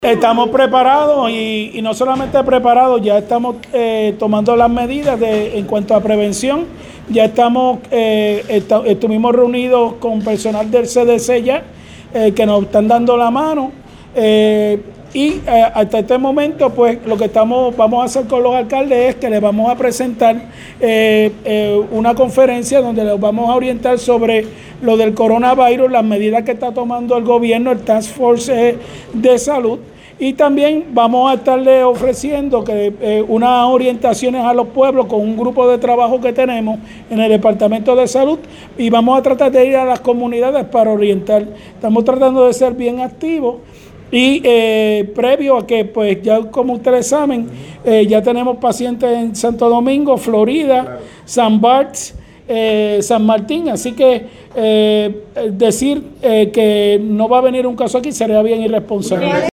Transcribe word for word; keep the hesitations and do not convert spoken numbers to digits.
Estamos preparados y, y no solamente preparados, ya estamos eh, tomando las medidas de, en cuanto a prevención. Ya estamos, eh, est estuvimos reunidos con personal del C D C ya, eh, que nos están dando la mano. Eh, y eh, hasta este momento, pues lo que estamos, vamos a hacer con los alcaldes es que les vamos a presentar eh, eh, una conferencia donde les vamos a orientar sobre lo del coronavirus, las medidas que está tomando el gobierno, el Task Force eh, de Salud. Y también vamos a estarle ofreciendo que, eh, unas orientaciones a los pueblos con un grupo de trabajo que tenemos en el Departamento de Salud, y vamos a tratar de ir a las comunidades para orientar. Estamos tratando de ser bien activos y eh, previo a que, pues ya como ustedes saben, eh, ya tenemos pacientes en Santo Domingo, Florida, claro. San Bart, eh, San Martín, así que eh, decir eh, que no va a venir un caso aquí sería bien irresponsable.